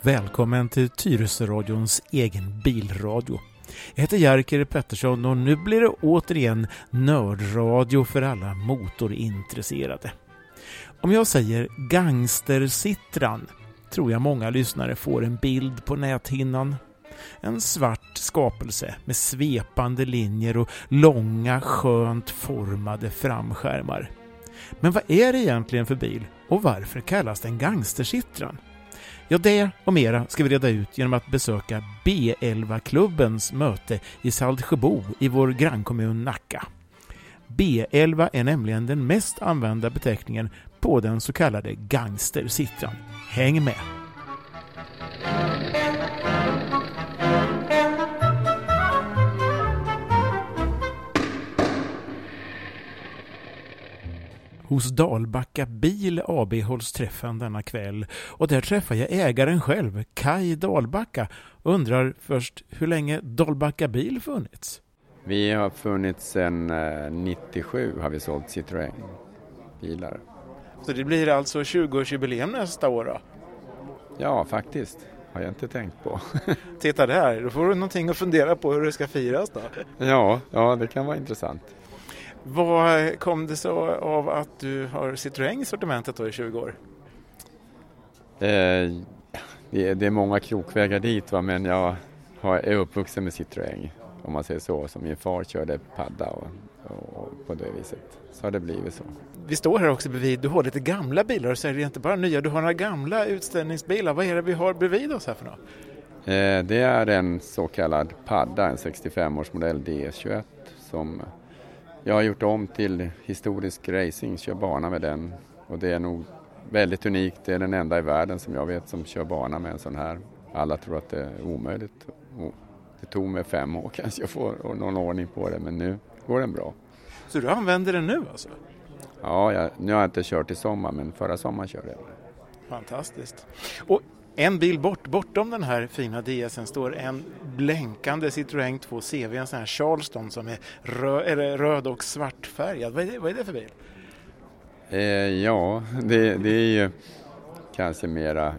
Välkommen till Tyresöradions egen bilradio. Jag heter Jerker Pettersson och nu blir det återigen nördradio för alla motorintresserade. Om jag säger gangstersittran tror jag många lyssnare får en bild på näthinnan. En svart skapelse med svepande linjer och långa skönt formade framskärmar. Men vad är det egentligen för bil och varför kallas den gangstersittran? Ja, det och mera ska vi reda ut genom att besöka B11-klubbens möte i Saltsjöbo i vår grannkommun Nacka. B11 är nämligen den mest använda beteckningen på den så kallade gangstersittran. Häng med! Hos Dalbacka Bil AB hålls träffen denna kväll och där träffar jag ägaren själv, Kaj Dalbacka, och undrar först hur länge Dalbacka Bil funnits. Vi har funnits sedan 97 har vi sålt Citroën-bilar. Så det blir alltså 20-årsjubileum nästa år då? Ja, faktiskt. Har jag inte tänkt på. Titta där, då får du någonting att fundera på hur det ska firas då. Ja, det kan vara intressant. Vad kom det så av att du har Citroën i sortimentet då i 20 år? Det är många krokvägar dit, va? Men jag är uppvuxen med Citroën, om man säger så. Som min far körde padda och på det viset. Så har det blivit så. Vi står här också bredvid, du har lite gamla bilar och så är det inte bara nya, du har några gamla utställningsbilar. Vad är det vi har bredvid oss här för något? Det är en så kallad padda, en 65-årsmodell DS21 som jag har gjort om till historisk racing, kör bana med den. Och det är nog väldigt unikt, det är den enda i världen som jag vet som kör bana med en sån här. Alla tror att det är omöjligt. Det tog mig 5 år kanske jag får någon ordning på det, men nu går den bra. Så du använder den nu alltså? Ja, nu har jag inte kört i sommar, men förra sommaren körde jag. Fantastiskt. Och en bil bortom den här fina DS:en står en blänkande Citroën 2 CV, en sån här Charleston som är röd och svartfärgad. Vad är det för bil? Ja, det är ju kanske mera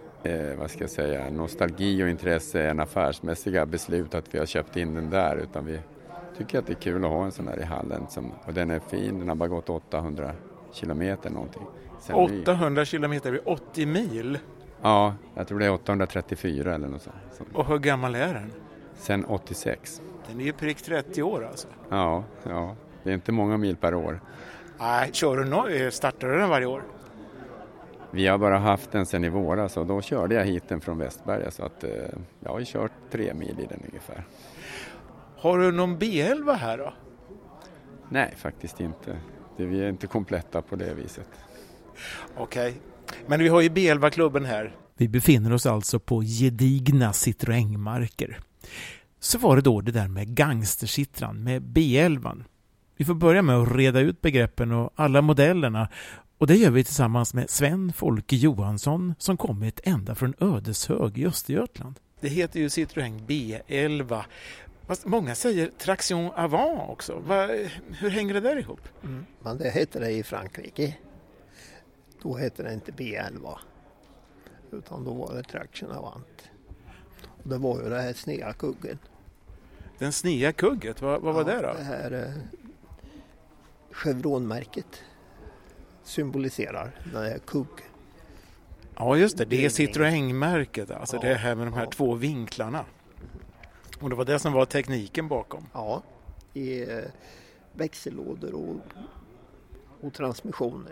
nostalgi och intresse än affärsmässiga beslut att vi har köpt in den där, utan vi tycker att det är kul att ha en sån här i hallen och den är fin, den har bara gått 800 kilometer någonting. 800 kilometer vid 80 mil? Ja, jag tror det är 834 eller något sånt. Och hur gammal är den? Sen 86. Den är ju prick 30 år alltså. Ja, det är inte många mil per år. Nej, startar du den varje år? Vi har bara haft den sen i våras och då körde jag hit den från Västberga så att jag har kört 3 mil i den ungefär. Har du någon B11 här då? Nej, faktiskt inte. Vi är inte kompletta på det viset. Okej. Men vi har ju B11-klubben här. Vi befinner oss alltså på gedigna Citroën-marker. Så var det då det där med gangstersittran med B11. Vi får börja med att reda ut begreppen och alla modellerna. Och det gör vi tillsammans med Sven Folke Johansson som kommit ända från Ödeshög i Östergötland. Det heter ju Citroën B11. Fast många säger traction avant också. Hur hänger det där ihop? Men det heter det i Frankrike. Då heter det inte B11. Utan då var det traction avant. Och det var ju det här sneda kuggen. Den sneda kugget? Vad var det då? Det här chevronmärket symboliserar den här kugg. Ja just det, det är Citroën-märket. Alltså det här med de här 2 vinklarna. Och det var det som var tekniken bakom? Ja, i växellådor och transmissioner.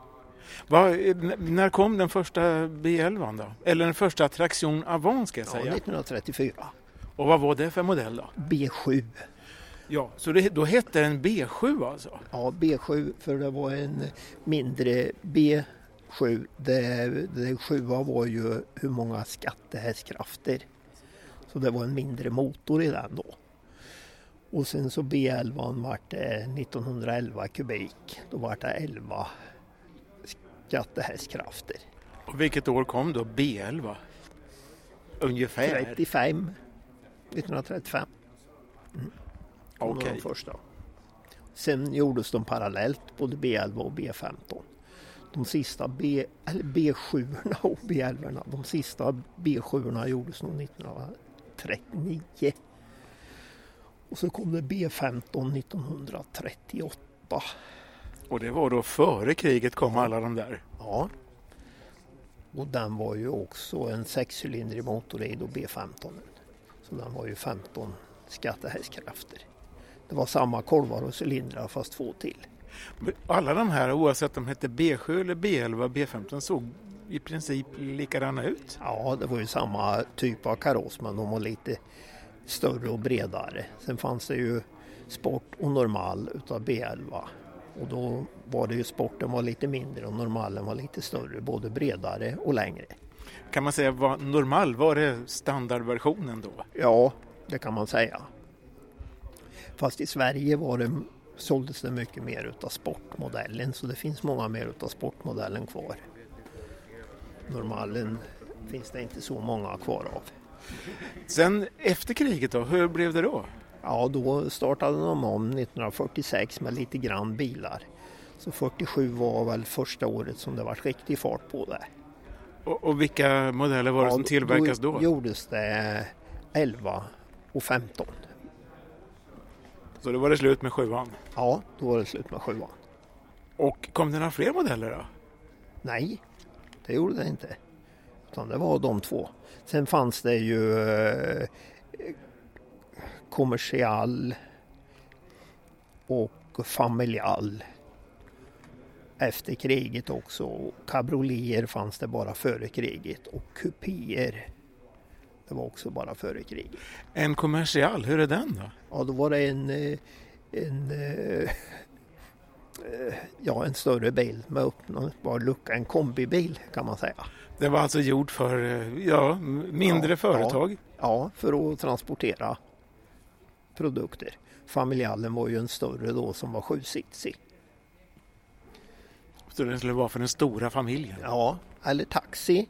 När kom den första B11 då? Eller den första traction avant ska jag säga? 1934. Och vad var det för modell då? B7. Ja, så då hette den B7 alltså? Ja, B7 för det var en mindre B7. Det 7 var ju hur många skattehästkrafter. Så det var en mindre motor i den då. Och sen så B11 var det 1911 kubik. Då var det 11 skattehästkrafter. Och vilket år kom då B11? Ungefär? 1935. Okej. Första. Sen gjordes de parallellt både B11 och B15. de sista B7 och B11. De sista B7 gjordes nog 1939. Och så kom det B15 1938. Och det var då före kriget kom alla de där? Ja. Och den var ju också en 6-cylindrig motor i då B15. Så den var ju 15 skattehästkrafter. Det var samma kolvar och cylindrar fast 2 till. Alla de här, oavsett om de hette B7 eller B11, B15, såg i princip likadana ut? Ja, det var ju samma typ av kaross, men de var lite större och bredare. Sen fanns det ju sport och normal utav B11. Och då var det ju sporten var lite mindre och normalen var lite större, både bredare och längre. Kan man säga vad normal var det standardversionen då? Ja, det kan man säga. Fast i Sverige såldes det mycket mer utav sportmodellen, så det finns många mer utav sportmodellen kvar. Normalen finns det inte så många kvar av. Sen efter kriget då, hur blev det då? Ja, då startade de om 1946 med lite grann bilar. Så 47 var väl första året som det var riktig fart på det. Och vilka modeller var det som tillverkas då? Då gjordes det 11 och 15. Så då var det slut med 7an? Ja, då var det slut med 7an. Och kom det några fler modeller då? Nej, det gjorde det inte. Utan det var de 2. Sen fanns det ju kommersial och familjal efter kriget också. Cabrioleter fanns det bara före kriget och kupéer, det var också bara före kriget. En kommersial, hur är den då? Ja, då var det en större bil med öppnbar lucka, en kombibil kan man säga. Det var alltså gjort för mindre företag? Ja, för att transportera produkter. Familjalen var ju en större då som var 7-sitsig. Så det skulle vara för den stora familjen? Ja, eller taxi.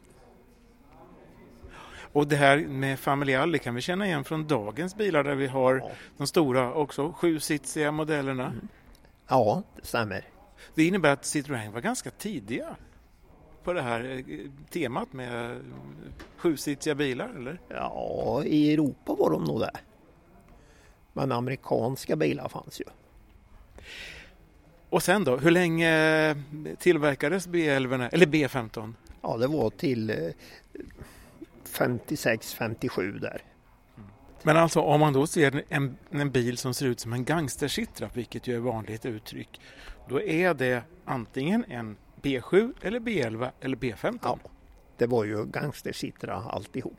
Och det här med familjal, det kan vi känna igen från dagens bilar där vi har de stora också 7-sitsiga modellerna. Mm. Ja, det stämmer. Det innebär att Citroën var ganska tidiga på det här temat med 7-sitsiga bilar, eller? Ja, i Europa var de nog det. Men amerikanska bilar fanns ju. Och sen då, hur länge tillverkades B11 eller B15? Ja, det var till 56-57 där. Men alltså om man då ser en bil som ser ut som en gangstercitra, vilket ju är vanligt uttryck, då är det antingen en B7 eller B11 eller B15. Ja, det var ju gangstercitra alltihop.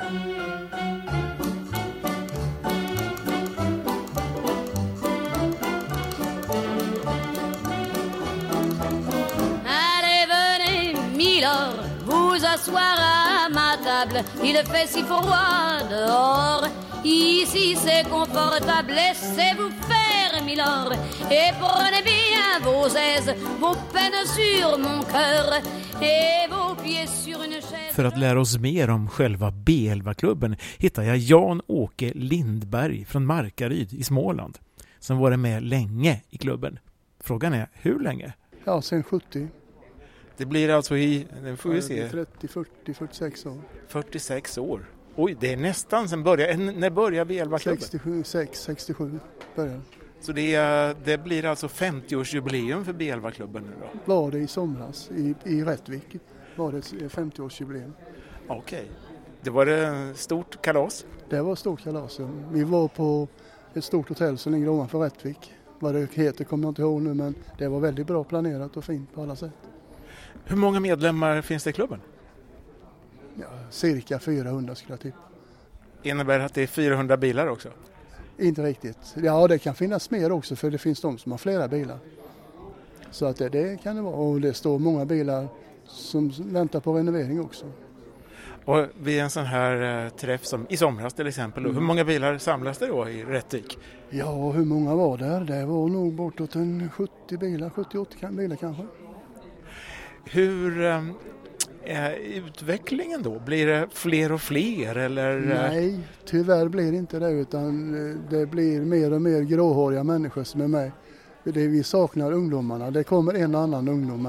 Allez, venez, milord, vous asseoir à ma table. Il fait si froid dehors. Ici c'est confortable, laissez-vous faire, milord. Et prenez bien vos aises, vos peines sur mon cœur. Et vos pieds sur une chaise. För att lära oss mer om själva B11-klubben hittar jag Jan-Åke Lindberg från Markaryd i Småland, som varit med länge i klubben. Frågan är, hur länge? Ja, sen 70. Det blir alltså nu får vi se. 30, 40, 46 år. 46 år. Oj, det är nästan sen när börjar B11-klubben? 67 började. Så det blir alltså 50-årsjubileum för B11-klubben nu då? Var det i somras i Rättvik var det 50-årsjubileum. Okej. Det var ett stort kalas? Det var ett stort kalas. Vi var på ett stort hotell som ligger ovanför Rättvik. Vad det heter kommer jag inte ihåg nu, men det var väldigt bra planerat och fint på alla sätt. Hur många medlemmar finns det i klubben? Ja, cirka 400 skulle jag tippa. Innebär att det är 400 bilar också? Inte riktigt. Ja, det kan finnas mer också, för det finns de som har flera bilar. Så att det kan det vara. Och det står många bilar som väntar på renovering också. Och vid en sån här träff som i somras till exempel, hur många bilar samlas det då i Rättvik? Ja, hur många var där? Det var nog bortåt en 70 bilar, 70-80 bilar kanske. Hur är utvecklingen då? Blir det fler och fler? Eller? Nej, tyvärr blir det inte det, utan det blir mer och mer gråhåriga människor som är med. Vi saknar ungdomarna. Det kommer en annan ungdom med.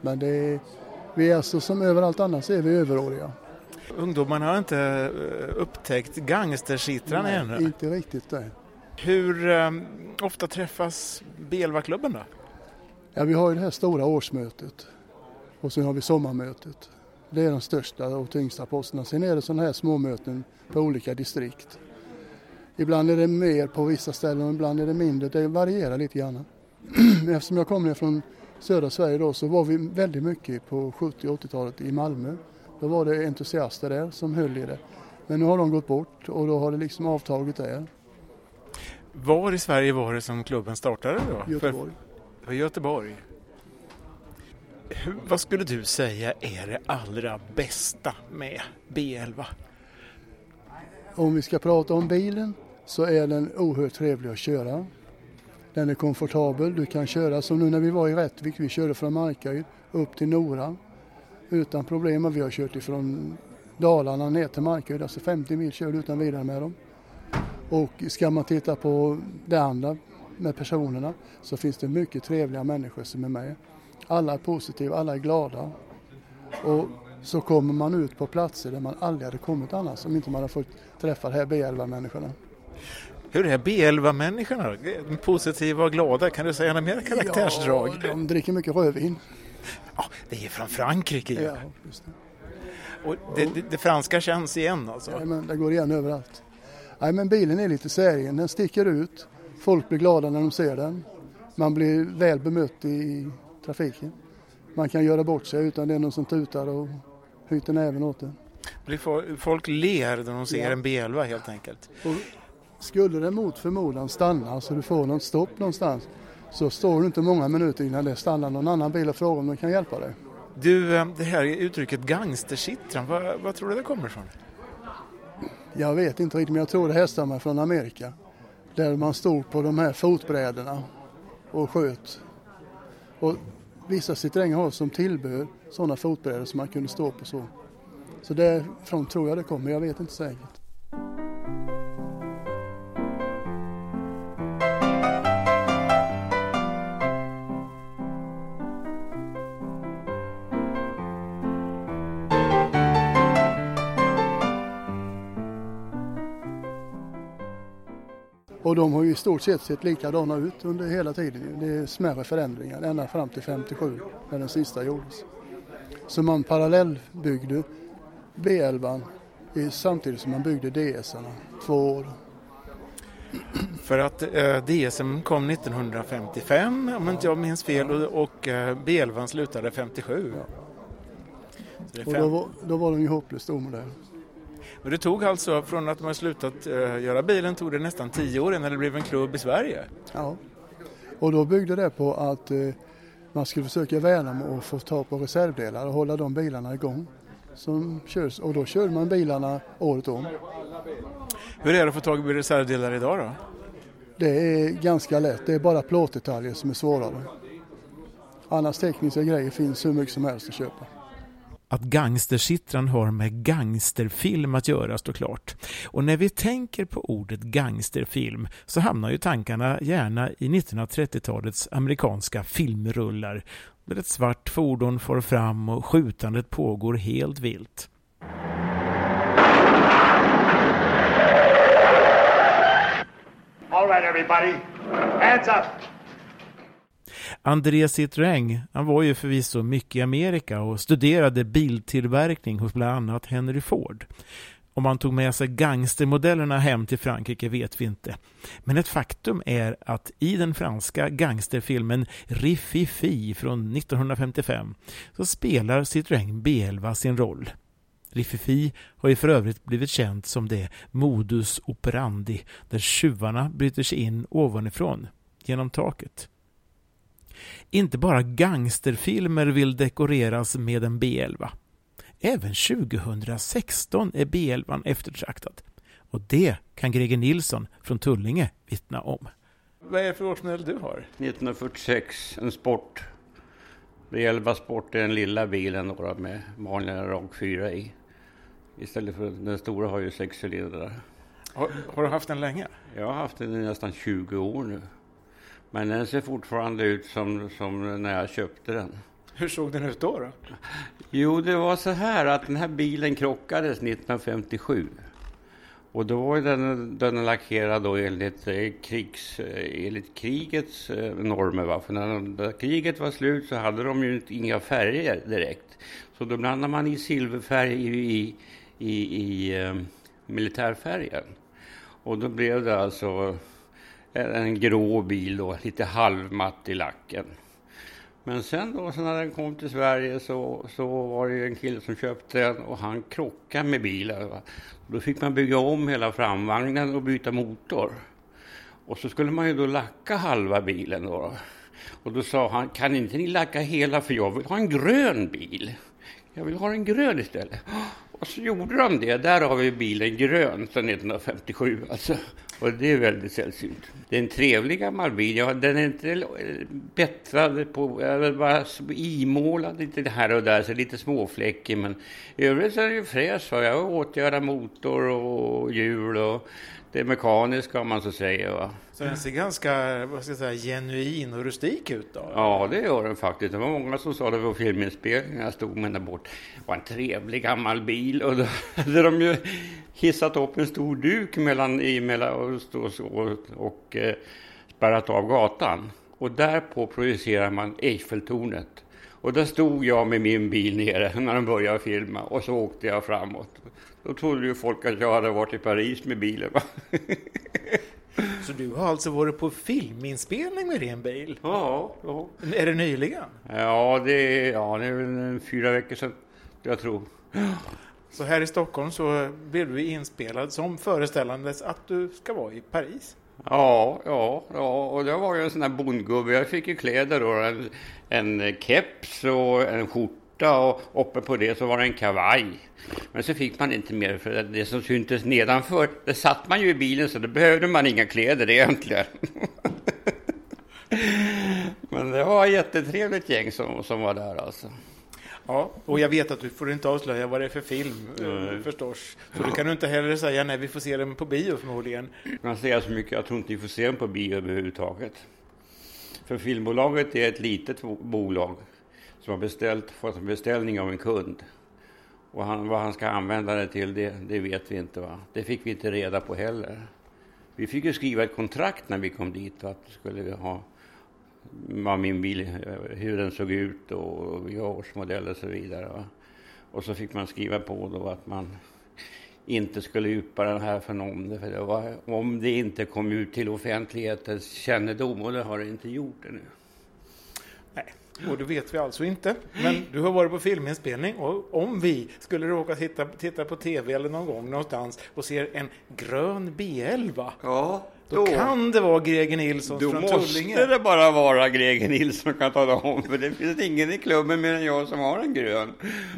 Men vi är alltså som överallt annars är vi överåriga. Ungdomarna har inte upptäckt gangstersittran ännu. Inte riktigt det. Hur ofta träffas B11-klubben då? Ja, vi har ju det här stora årsmötet och sen har vi sommarmötet. Det är de största och tyngsta posterna. Sen är det sådana här små möten på olika distrikt. Ibland är det mer på vissa ställen och ibland är det mindre. Det varierar lite grann. Eftersom jag kommer från södra Sverige då, så var vi väldigt mycket på 70- och 80-talet i Malmö. Då var det entusiaster där som höll i det. Men nu har de gått bort och då har det liksom avtagit där. Var i Sverige var det som klubben startade då? Göteborg. Göteborg. Vad skulle du säga är det allra bästa med B11? Om vi ska prata om bilen så är den oerhört trevlig att köra. Den är komfortabel. Du kan köra som nu när vi var i Rättvik. Vi körde från Markaryd upp till Nora utan problem. Vi har kört ifrån Dalarna ner till Markaryd. Alltså 50 mil kör utan vidare med dem. Och ska man titta på det andra med personerna så finns det mycket trevliga människor som är med. Alla är positiva, alla är glada. Och så kommer man ut på platser där man aldrig hade kommit annars om inte man hade fått träffa de här B11-människorna. Hur är B11-människorna då? Positiva och glada, kan du säga några mer karaktärsdrag? Ja, de dricker mycket rödvin. Ja, det är från Frankrike ju. Ja, just det. Och det franska känns igen alltså? Ja, men det går igen överallt. Nej, men bilen är lite säregen, den sticker ut. Folk blir glada när de ser den. Man blir väl bemött i trafiken. Man kan göra bort sig utan det är någon som tutar och hyter näven åt den. Folk ler när de ser en B11 helt enkelt. Och skulle det mot förmodan stanna så du får något stopp någonstans så står du inte många minuter innan det stannar någon annan bil och frågar om de kan hjälpa dig. Du, det här uttrycket gangstersittran, vad tror du det kommer ifrån? Jag vet inte riktigt, men jag tror det härstammar från Amerika. Där man stod på de här fotbrädorna och sköt. Och vissa Citroënger har som tillbehör sådana fotbrädor som man kunde stå på så. Så därifrån tror jag det kommer, jag vet inte säkert. Och de har ju i stort sett likadana ut under hela tiden. Det är smärre förändringar ända fram till 57 när den sista gjordes. Så man parallellbyggde B11 samtidigt som man byggde DS:arna 2 år. För att DSM kom 1955 om inte jag minns fel och B11 slutade 57. Ja. Och då var de ju hopplöst omodell. Men det tog alltså från att man slutat göra bilen tog det nästan 10 år innan det blev en klubb i Sverige. Ja, och då byggde det på att man skulle försöka värna med att få ta på reservdelar och hålla de bilarna igång som körs. Och då kör man bilarna året om. Hur är det att få tag på reservdelar idag då? Det är ganska lätt, det är bara plåtdetaljer som är svårare. Annars tekniska grejer finns hur mycket som helst att köpa. Att gangstersittran har med gangsterfilm att göra står klart. Och när vi tänker på ordet gangsterfilm så hamnar ju tankarna gärna i 1930-talets amerikanska filmrullar där ett svart fordon får fram och skjutandet pågår helt vilt. All right, everybody. Hands up. André Citroën, han var ju förvisso mycket i Amerika och studerade biltillverkning hos bland annat Henry Ford. Om han tog med sig gangstermodellerna hem till Frankrike vet vi inte. Men ett faktum är att i den franska gangsterfilmen Rififi från 1955 så spelar Citroën B11 sin roll. Rififi har ju för övrigt blivit känt som det modus operandi där tjuvarna bryter sig in ovanifrån genom taket. Inte bara gangsterfilmer vill dekoreras med en B11. Även 2016 är B11 eftertraktad. Och det kan Greger Nilsson från Tullinge vittna om. Vad är det för årsmodell du har? 1946, en sport. B11 Sport är den lilla bilen då, med vanliga rag 4 i. Istället för den stora har ju 6 cylindrar. Har du haft den länge? Jag har haft den i nästan 20 år nu. Men den ser fortfarande ut som när jag köpte den. Hur såg den ut då? Jo, det var så här att den här bilen krockades 1957. Och då var den lackerad då enligt krigets normer. Va? För när kriget var slut så hade de ju inga färger direkt. Så då blandade man i silverfärg i militärfärgen. Och då blev det alltså en grå bil då, lite halvmatt i lacken. Men sen då så när den kom till Sverige så var det en kille som köpte den och han krockade med bilen. Va? Då fick man bygga om hela framvagnen och byta motor. Och så skulle man ju då lacka halva bilen då. Och då sa han, kan inte ni lacka hela för jag vill ha en grön bil. Jag vill ha en grön istället. Och så gjorde de det. Där har vi bilen grön sedan 1957 alltså. Och det är väldigt sällsynt. Det är en trevlig gammal bil. Ja, den är inte bättrad på, bara imålad lite här och där, så lite småfläckig. Men i övrigt så är det ju fräs. Jag åtgärdar motor och hjul och det mekaniska om man så säger. Va? Så den ser ganska, vad ska jag säga, genuin och rustik ut då? Ja, det gör den faktiskt. Det var många som sa det var filminspelning. Jag stod med den bort. Det var en trevlig gammal bil och då hade de ju hissat upp en stor duk mellan och spärrat av gatan. Och därpå projicerar man Eiffeltornet. Och där stod jag med min bil nere när de började filma och så åkte jag framåt. Då trodde ju folk att jag hade varit i Paris med bilen. Va? Så du har alltså varit på filminspelning med din bil? Ja. Är det nyligen? Ja, det är väl 4 veckor sedan, jag tror. Så här i Stockholm så blev du inspelad som föreställandes att du ska vara i Paris? Ja, och det var ju en sån här bondgubbe. Jag fick ju kläder då, en keps och en skjorta och uppe på det så var det en kavaj. Men så fick man inte mer för det som syntes nedanför. Det satt man ju i bilen så då behövde man inga kläder egentligen. Men det var ett jättetrevligt gäng som var där alltså. Ja, och jag vet att du får inte avslöja vad det är för film förstås. Så du kan inte heller säga nej, vi får se den på bio förmodligen. Jag kan säga så mycket, jag tror inte vi får se den på bio överhuvudtaget. För filmbolaget är ett litet bolag som har fått en beställning av en kund. Och vad han ska använda det till, det vet vi inte. Va? Det fick vi inte reda på heller. Vi fick ju skriva ett kontrakt när vi kom dit att skulle vi ha min bil, hur den såg ut och årsmodell och så vidare. Va? Och så fick man skriva på då att man inte skulle yppa den här för någon. För det var, om det inte kom ut till offentlighetens kännedom, och det har det inte gjort ännu. Nej, och det vet vi alltså inte. Men du har varit på filminspelning och om vi skulle råka titta på tv eller någon gång någonstans och ser en grön B11. Ja. Då kan det vara Greger Nilsson från Tullinge. Då måste det bara vara Greger Nilsson kan ta det om. För det finns ingen i klubben mer än jag som har en grön.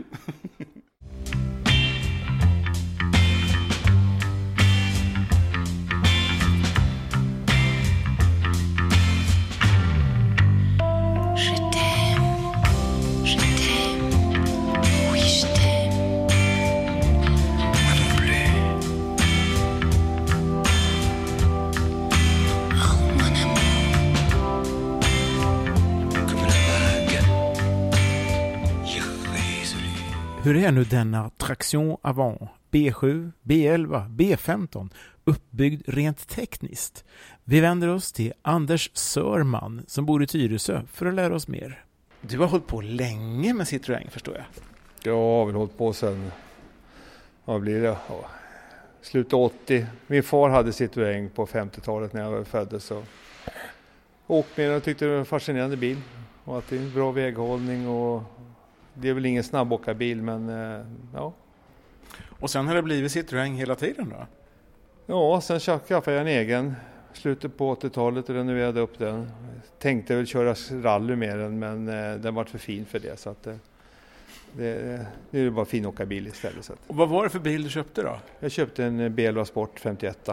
Hur är nu denna Traction Avant B7, B11, B15 uppbyggd rent tekniskt? Vi vänder oss till Anders Sörman som bor i Tyresö för att lära oss mer. Du har hållit på länge med Citroën förstår jag. Jag har väl hållit på sedan, vad blir det? Slutet 80. Min far hade Citroën på 50-talet när jag föddes. Och åkte med och tyckte det var en fascinerande bil. Och att det är en bra väghållning och det är väl ingen snabbåkarbil, men ja. Och sen har det blivit Citroën hela tiden då? Ja, sen skaffade jag en egen slutet på 80-talet och renoverade upp den. Tänkte väl köra rally med den, men den var för fin för det. Så att, det är bara finåkarbil istället. Så att. Och vad var det för bil du köpte då? Jag köpte en B11 Sport 51.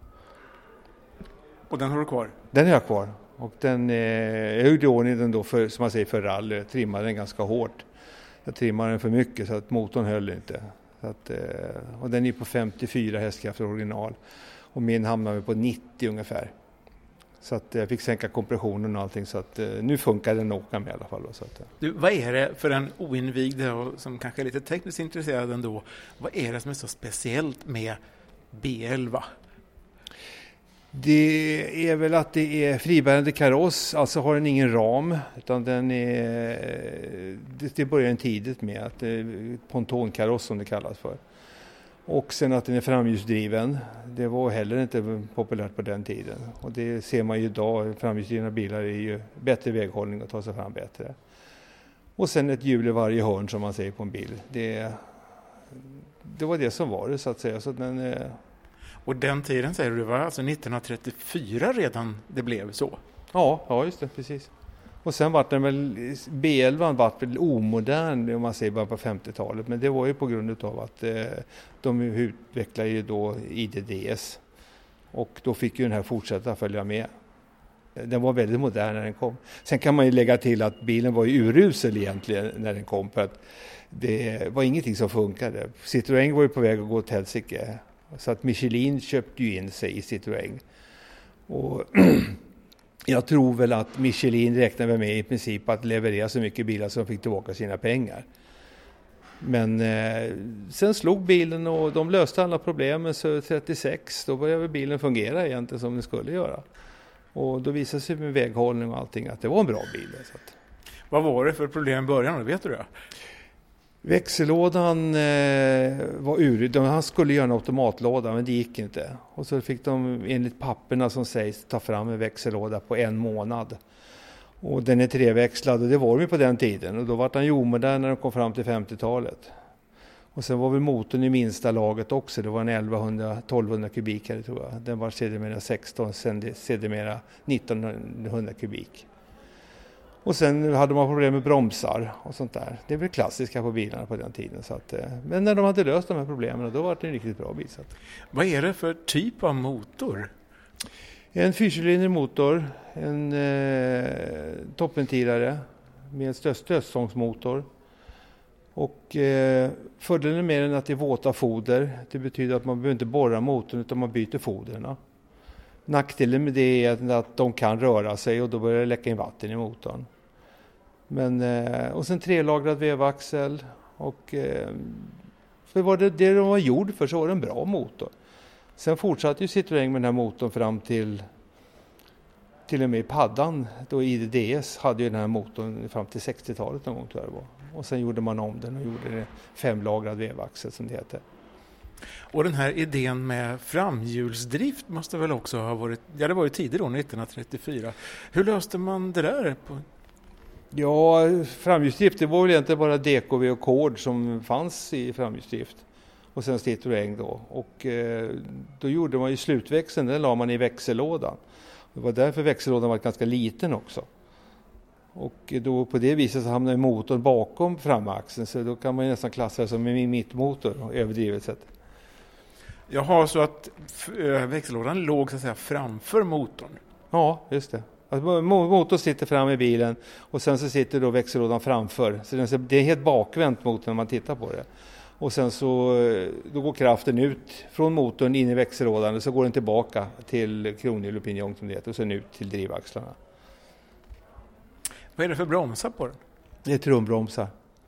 Och den har du kvar? Den är jag kvar. Och jag gjorde ordning den då för, som man säger, för rally. Jag trimmade den ganska hårt. Jag trimmade den för mycket så att motorn höll inte. Så att, och den är på 54 hästkrafter original. Och min hamnar på 90 ungefär. Så att jag fick sänka kompressionen och allting, så att nu funkar den att åka med i alla fall. Så att, Du, vad är det för en oinvigd och som kanske är lite tekniskt intresserad ändå, vad är det som är så speciellt med B11? Det är väl att det är fribärande kaross, alltså har den ingen ram, utan den är, det börjar tidigt med att det är pontonkaross som det kallas för. Och sen att den är framhjulsdriven, det var heller inte populärt på den tiden. Och det ser man ju idag, framhjulsdrivna bilar är ju bättre väghållning och tar sig fram bättre. Och sen ett hjul i varje hörn som man säger på en bil. Det var det som var det, så att säga. Så den, och den tiden säger du, det var alltså 1934 redan det blev så? Ja, just det, precis. Och sen var den väl, B11 var väl omodern om man säger bara på 50-talet. Men det var ju på grund av att de utvecklade ju då IDDS. Och då fick ju den här fortsätta följa med. Den var väldigt modern när den kom. Sen kan man ju lägga till att bilen var ju urusel egentligen när den kom. För att det var ingenting som funkade. Citroën var ju på väg att gå åt helsike. Så att Michelin köpte ju in sig i Citroën. Och jag tror väl att Michelin räknade med i princip att leverera så mycket bilar som fick tillbaka sina pengar. Men sen slog bilen och de löste alla problemen, så 36 då började bilen fungera egentligen som den skulle göra. Och då visade sig med väghållning och allting att det var en bra bil. Så att. Vad var det för problem i början, vet du det? Växellådan var ur. Han skulle göra en automatlåda, men det gick inte. Och så fick de enligt papperna som sägs ta fram en växellåda på 1 månad. Och den är 3-växlad, och det var de på den tiden. Och då var den ju omodern när de kom fram till 50-talet. Och sen var väl motorn i minsta laget också. Det var en 1200 kubikare tror jag. Den var sedermera 16, sen sedermera 1900 kubik. Och sen hade man problem med bromsar och sånt där. Det är väl klassiska på bilarna på den tiden. Så att, men när de hade löst de här problemen, då var det en riktigt bra bil. Så att. Vad är det för typ av motor? En 4-cylindrig motor, en toppventilare med stötstångsmotor. Och fördelen med den är att det är våta foder. Det betyder att man behöver inte borra motorn utan man byter foderna. Nackdelen med det är att de kan röra sig och då börjar det läcka in vatten i motorn. Men, och sen 3-lagrad vevaxel. Och, för var det de var gjord för så var det en bra motor. Sen fortsatte ju Citroën med den här motorn fram till och med paddan. Då IDDS hade ju den här motorn fram till 60-talet någon gång tror jag det var. Och sen gjorde man om den och gjorde det 5-lagrad vevaxel som det heter. Och den här idén med framhjulsdrift måste väl också ha varit, ja det var ju tidigt då 1934. Hur löste man det där? Ja, framhjulsdrift det var väl egentligen bara DKV och Kord som fanns i framhjulsdrift. Och sen Citroën då. Och då gjorde man ju slutväxeln, den la man i växellådan. Det var därför växellådan var ganska liten också. Och då på det viset så hamnade motorn bakom framaxeln, så då kan man ju nästan klassa det som en mittmotor överdrivet sett. Jag har så att växellådan låg så att säga framför motorn. Ja, just det. Alltså, motorn sitter fram i bilen och sen så sitter då växellådan framför. Så det är helt bakvänt mot när man tittar på det. Och sen så då går kraften ut från motorn in i växellådan och så går den tillbaka till kronhjul och pinjong som det heter och sen ut till drivaxlarna. Vad är det för bromsar på den? Det är trumbromsar.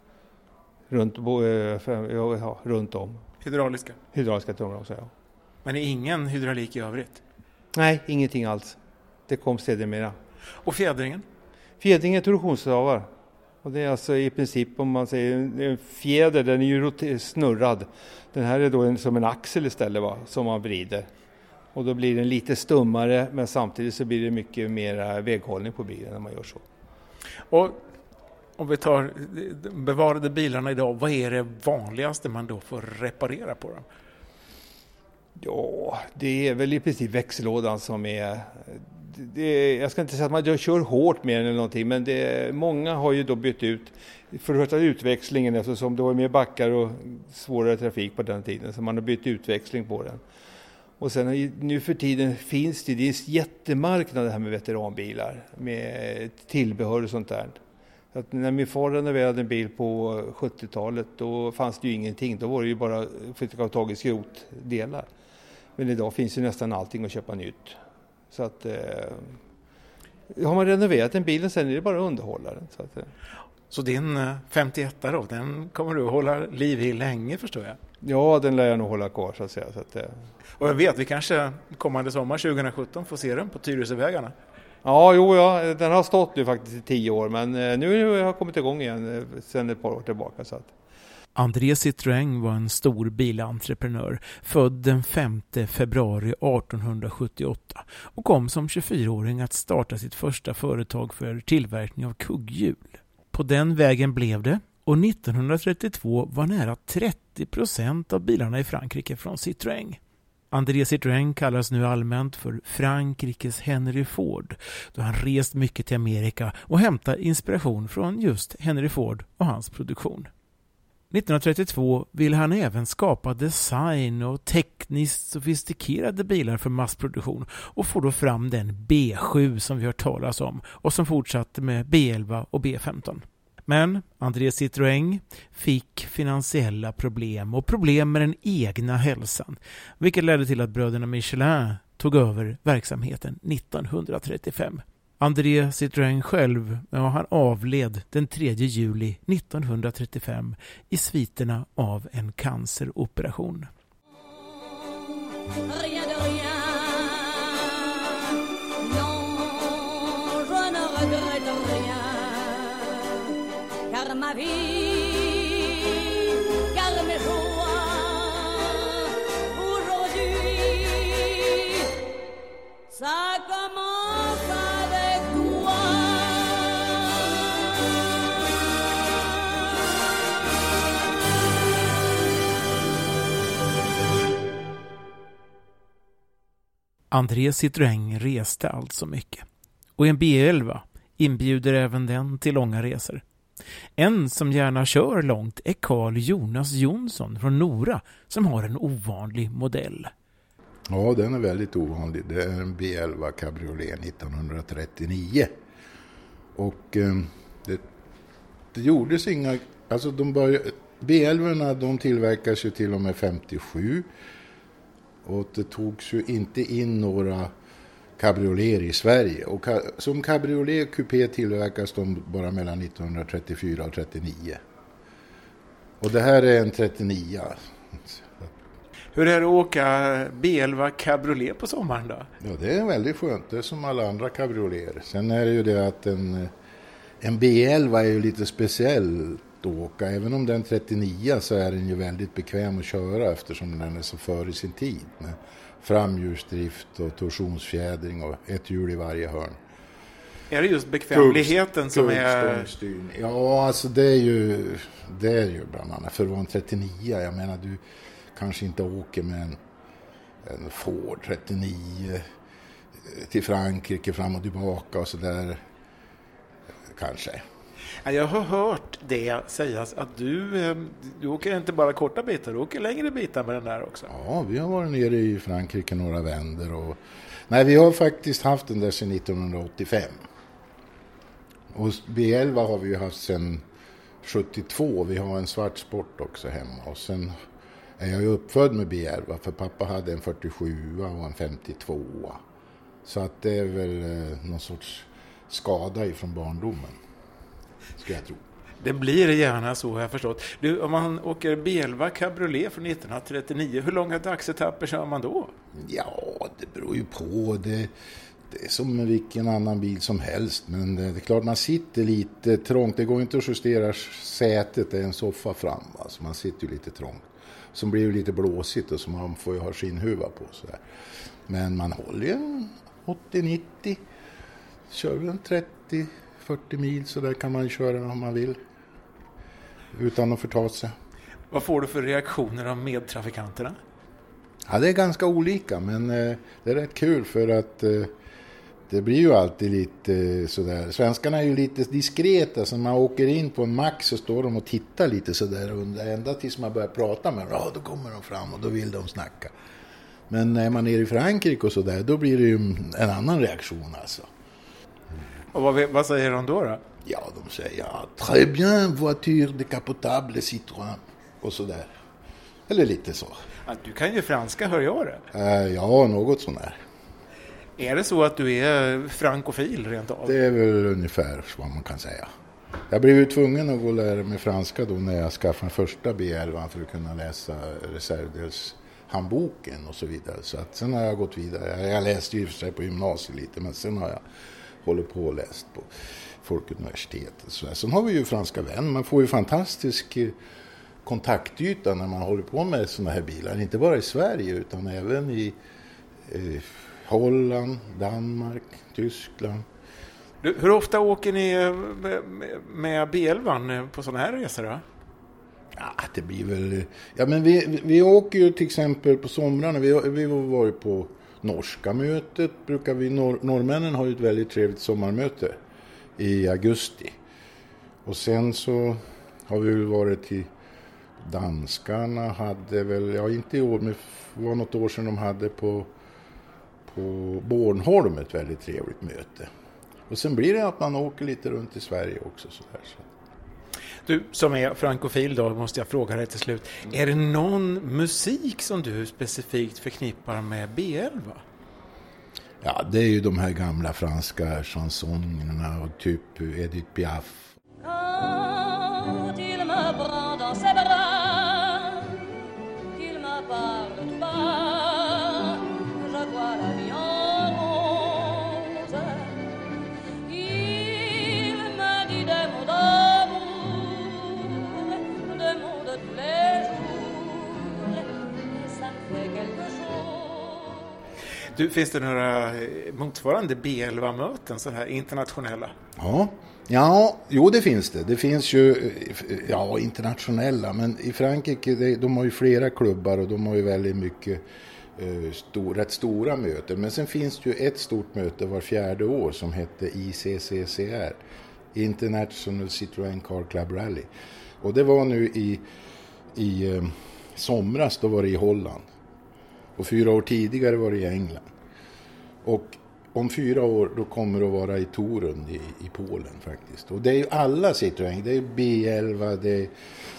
Runt om. Hydrauliska? Hydrauliska trumbromsar, ja. Men är ingen hydraulik i övrigt? Nej, ingenting alls. Det kom sedermera. Och fjädringen? Fjädringen är torsionsstavar. Och det är alltså i princip om man säger en fjäder, den är ju snurrad. Den här är då som en axel istället som man vrider. Och då blir den lite stummare men samtidigt så blir det mycket mer väghållning på bilen när man gör så. Och om vi tar bevarade bilarna idag, vad är det vanligaste man då får reparera på dem? Ja, det är väl i princip växellådan som är... jag ska inte säga att man kör hårt med den eller någonting, men många har ju då bytt ut för att utväxlingen eftersom det var mer backar och svårare trafik på den tiden, så man har bytt utväxling på den. Och sen nu för tiden finns det är en jättemarknad det här med veteranbilar med tillbehör och sånt där. Att när min far renoverade en bil på 70-talet då fanns det ju ingenting, då var det ju bara för att ta tag i skrotdelar. Men idag finns ju nästan allting att köpa nytt. Så att har man renoverat en bilen sen är det bara att underhålla den. Så din 51 då, den kommer du att hålla liv i länge förstår jag? Ja, den lär jag nog hålla kvar så att säga. Och jag vet, vi kanske kommande sommar 2017 får se den på Tyresövägarna. Ja, den har stått nu faktiskt i 10 år men nu har jag kommit igång igen sedan ett par år tillbaka. Så att. André Citroën var en stor bilentreprenör född den 5 februari 1878 och kom som 24-åring att starta sitt första företag för tillverkning av kugghjul. På den vägen blev det och 1932 var nära 30% av bilarna i Frankrike från Citroën. André Citroën kallas nu allmänt för Frankrikes Henry Ford då han rest mycket till Amerika och hämtar inspiration från just Henry Ford och hans produktion. 1932 vill han även skapa design och tekniskt sofistikerade bilar för massproduktion och får då fram den B7 som vi har talas om och som fortsatte med B11 och B15. Men André Citroën fick finansiella problem och problem med den egna hälsan, vilket ledde till att bröderna Michelin tog över verksamheten 1935. André Citroën själv, han avled den 3 juli 1935 i sviterna av en canceroperation. Ma vie, car mes joies, aujourd'hui, ça commence avec toi. André Citroën reste alltså mycket. Och en B11 inbjuder även den till långa resor. En som gärna kör långt är Carl Jonas Jonsson från Nora som har en ovanlig modell. Ja, den är väldigt ovanlig. Det är en B11 Cabriolet 1939. Och det gjordes inga... Alltså B11 de tillverkas ju till och med 57. Och det togs ju inte in några cabriolet i Sverige. Och som cabriolet coupé tillverkas de bara mellan 1934 och 39. Och det här är en 39. Hur är det att åka B11 cabriolet på sommaren då? Ja, det är väldigt skönt. Det är som alla andra cabrioleter. Sen är det ju det att en B11 är ju lite speciell att åka. Även om den 39 så är den ju väldigt bekväm att köra eftersom den är så före sin tid. Med framhjulsdrift och torsionsfjädring och ett hjul i varje hörn. Är det just bekvämligheten som är... Ja, alltså det är ju bland annat. För att vara en 39, jag menar du kanske inte åker med en Ford 39 till Frankrike fram och tillbaka och sådär. Kanske. Jag har hört det sägas att du åker inte bara korta bitar, du åker längre bitar med den där också. Ja, vi har varit nere i Frankrike några vänder. Nej, vi har faktiskt haft den där sedan 1985. Och B11 har vi ju haft sedan 72. Vi har en svart sport också hemma. Och sen är jag ju uppfödd med B11 för pappa hade en 47 och en 52. Så att det är väl någon sorts skada ifrån barndomen. Ska jag tro. Det blir gärna så, har jag förstått. Du, om man åker B11 cabriolet från 1939, hur långa dagsetapper kör man då? Ja, det beror ju på. Det är som med vilken annan bil som helst. Men det är klart man sitter lite trångt. Det går inte att justera sätet, det är en soffa fram. Alltså man sitter ju lite trångt. Som blir ju lite blåsigt och så man får ju ha skinnhuva på. Sådär. Men man håller ju 80-90. Kör vi en 30-40 mil så där kan man köra om man vill. Utan att förta sig. Vad får du för reaktioner av medtrafikanterna? Ja, det är ganska olika, men det är rätt kul för att det blir ju alltid lite sådär. Svenskarna är ju lite diskreta, så när man åker in på en mack så står de och tittar lite sådär ända tills man börjar prata med dem. Ja, då kommer de fram och då vill de snacka. Men när man är i Frankrike och sådär, då blir det ju en annan reaktion alltså. Och vad säger de då? Ja, de säger très bien, voiture décapotable Citroën och sådär. Eller lite så. Du kan ju franska, hör jag det? Ja, något sån där. Är det så att du är frankofil rent av? Det är väl ungefär vad man kan säga. Jag blev ju tvungen att gå och lära mig franska då när jag skaffade första B11 för att kunna läsa reservdelshandboken och så vidare. Så att sen har jag gått vidare. Jag läste ju för sig på gymnasiet lite, men sen har jag hållit på och läst på Folkuniversitetet. Sen har vi ju franska vän. Man får ju fantastisk kontaktyta när man håller på med såna här bilar. Inte bara i Sverige utan även i Holland, Danmark, Tyskland. Hur ofta åker ni med B11 på sådana här resor då? Ja, det blir väl... Ja, men vi åker ju till exempel på somrarna. Vi har varit på norska mötet. Norrmännen har ju ett väldigt trevligt sommarmöte i augusti. Och sen så har vi väl varit till danskarna. Hade väl, ja inte i år, men det var något år sedan de hade på Bornholm ett väldigt trevligt möte. Och sen blir det att man åker lite runt i Sverige också. Sådär. Du som är frankofil då måste jag fråga dig till slut. Är det någon musik som du specifikt förknippar med B11? Ja, det är ju de här gamla franska chansongerna och typ Edith Piaf. Quand il me prend dans ses bras, qu'il me parle tout bas, je vois la vie en rose. Il me dit des mots d'amour, des mots de tous les jours, et ça me fait quelque chose. Du, finns det några motsvarande B11-möten så här internationella? Ja, jo det finns det. Det finns ju internationella, men i Frankrike de har ju flera klubbar och de har ju väldigt mycket rätt stora möten. Men sen finns det ju ett stort möte var 4:e år som heter ICCCR, International Citroën Car Club Rally. Och det var nu i somras, då var det i Holland. Och 4 år tidigare var det i England. Och om 4 år då kommer det att vara i Torun i Polen faktiskt. Och det är ju alla Citroën. Det är B11, det är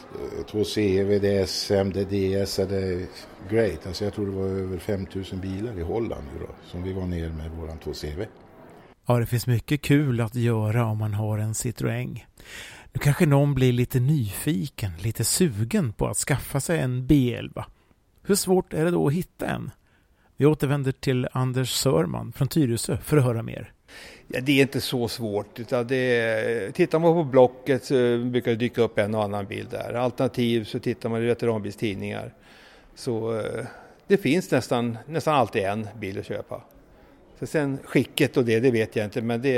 2CV, det är SM, det är DS, det är great. Alltså jag tror det var över 5000 bilar i Holland då, som vi var ner med våran 2CV. Ja, det finns mycket kul att göra om man har en Citroën. Nu kanske någon blir lite nyfiken, lite sugen på att skaffa sig en B11. Hur svårt är det då att hitta en? Vi återvänder till Anders Sörman från Tyresö för att höra mer. Ja, det är inte så svårt. Utan tittar man på Blocket så brukar det dyka upp en och annan bild där. Alternativ så tittar man i veteranbilstidningar. Så det finns nästan alltid en bil att köpa. Så sen skicket och det vet jag inte. Men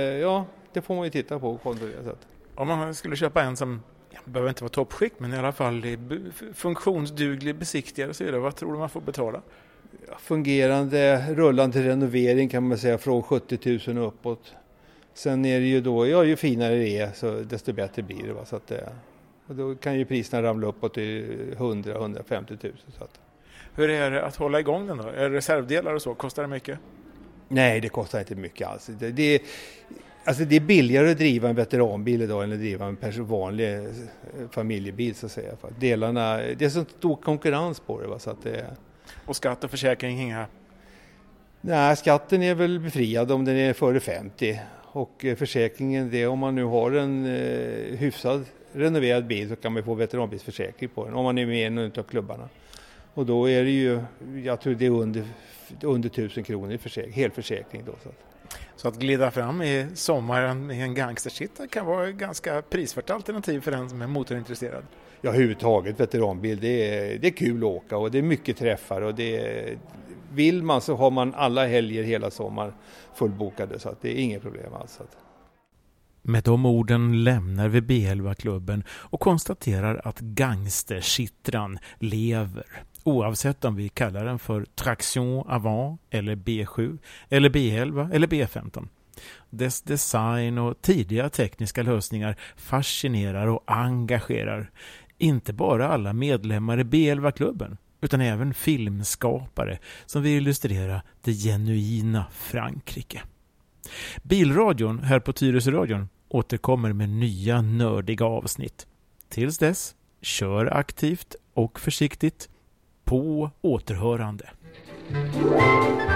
det får man ju titta på och kontrollera. Om man skulle köpa en som behöver inte vara toppskick, men i alla fall funktionsduglig besiktigare så är det, vad tror du man får betala? Fungerande rullande renovering kan man säga från 70 000 uppåt. Sen är det ju då, ju finare det är så desto bättre blir det. Va? Så att, och då kan ju priserna ramla uppåt till 100-150 000. Så att. Hur är det att hålla igång den då? Är reservdelar och så? Kostar det mycket? Nej, det kostar inte mycket alls. Det är billigare att driva en veteranbil idag än att driva en vanlig familjebil så att säga. För delarna, det är så stor konkurrens på det. Va? Så att och skatt och försäkring inga? Nej, skatten är väl befriad om den är före 50. Och försäkringen, det om man nu har en hyfsad renoverad bil så kan man få veteranbilsförsäkring på den. Om man är med i en av klubbarna. Och då är det ju, jag tror det är under 1000 kronor i helförsäkring då. Så att glida fram i sommaren med en gangstersitta kan vara ett ganska prisvärt alternativ för den som är motorintresserad. Ja, överhuvudtaget veteranbil, det är kul att åka och det är mycket träffar och vill man så har man alla helger hela sommar fullbokade så att det är inget problem alls. Med de orden lämnar vi B11-klubben och konstaterar att gangstersittran lever. Oavsett om vi kallar den för Traction Avant eller B7 eller B11 eller B15. Dess design och tidiga tekniska lösningar fascinerar och engagerar inte bara alla medlemmar i B11-klubben utan även filmskapare som vill illustrera det genuina Frankrike. Bilradion här på Tyresöradion återkommer med nya nördiga avsnitt. Tills dess, kör aktivt och försiktigt. På återhörande.